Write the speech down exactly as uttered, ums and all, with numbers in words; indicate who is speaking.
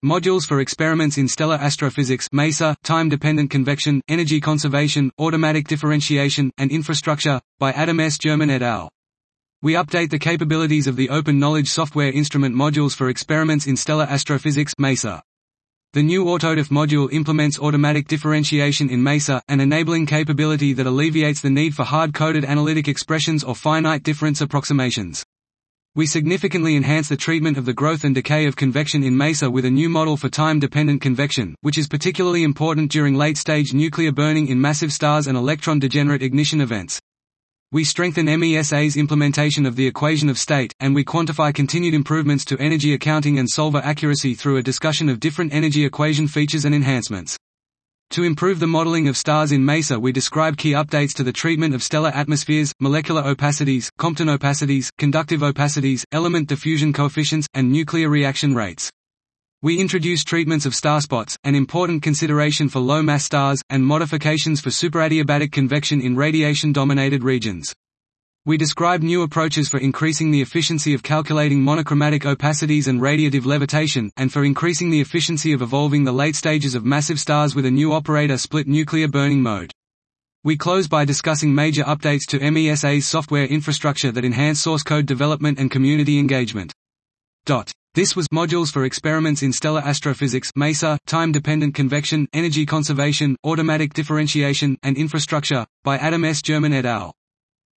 Speaker 1: Modules for Experiments in Stellar Astrophysics MESA, Time-Dependent Convection, Energy Conservation, Automatic Differentiation, and Infrastructure, by Adam S. German et al. We update the capabilities of the Open Knowledge Software Instrument Modules for Experiments in Stellar Astrophysics MESA. The new AutoDiff module implements automatic differentiation in MESA, an enabling capability that alleviates the need for hard-coded analytic expressions or finite difference approximations. We significantly enhance the treatment of the growth and decay of convection in MESA with a new model for time-dependent convection, which is particularly important during late-stage nuclear burning in massive stars and electron-degenerate ignition events. We strengthen MESA's implementation of the equation of state, and we quantify continued improvements to energy accounting and solver accuracy through a discussion of different energy equation features and enhancements. To improve the modeling of stars in MESA, we describe key updates to the treatment of stellar atmospheres, molecular opacities, Compton opacities, conductive opacities, element diffusion coefficients, and nuclear reaction rates. We introduce treatments of starspots, an important consideration for low-mass stars, and modifications for superadiabatic convection in radiation-dominated regions. We describe new approaches for increasing the efficiency of calculating monochromatic opacities and radiative levitation, and for increasing the efficiency of evolving the late stages of massive stars with a new operator split nuclear burning mode. We close by discussing major updates to MESA's software infrastructure that enhance source code development and community engagement. This was Modules for Experiments in Stellar Astrophysics MESA, Time-Dependent Convection, Energy Conservation, Automatic Differentiation, and Infrastructure, by Adam S. German et al.